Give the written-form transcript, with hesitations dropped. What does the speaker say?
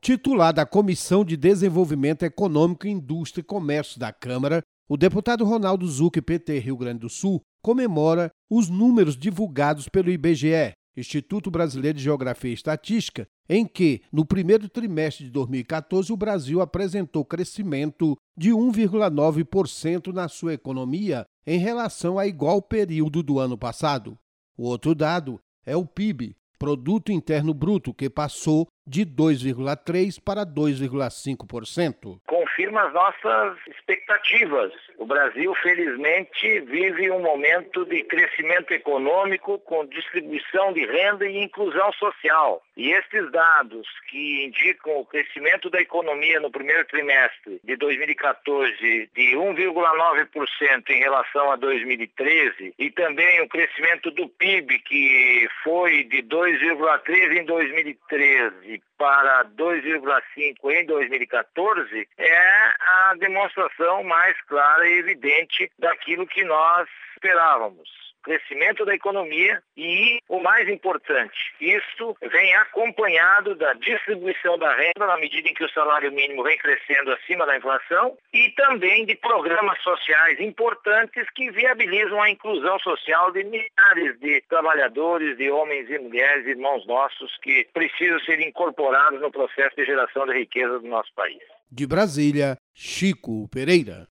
Titular da Comissão de Desenvolvimento Econômico, Indústria e Comércio da Câmara, o deputado Ronaldo Zucchi, PT Rio Grande do Sul, comemora os números divulgados pelo IBGE, Instituto Brasileiro de Geografia e Estatística, em que, no primeiro trimestre de 2014, o Brasil apresentou crescimento de 1,9% na sua economia em relação a igual período do ano passado. O outro dado é o PIB, Produto Interno Bruto, que passou de 2,3% para 2,5%. Confirma as nossas expectativas. O Brasil, felizmente, vive um momento de crescimento econômico com distribuição de renda e inclusão social. E estes dados que indicam o crescimento da economia no primeiro trimestre de 2014 de 1,9% em relação a 2013 e também o crescimento do PIB que foi de 2,3% em 2013 para 2,5% em 2014 é a demonstração mais clara e evidente daquilo que nós esperávamos. Crescimento da economia e, o mais importante, isso vem acompanhado da distribuição da renda na medida em que o salário mínimo vem crescendo acima da inflação e também de programas sociais importantes que viabilizam a inclusão social de milhares de trabalhadores, de homens e mulheres, irmãos nossos, que precisam ser incorporados no processo de geração de riqueza do nosso país. De Brasília, Chico Pereira.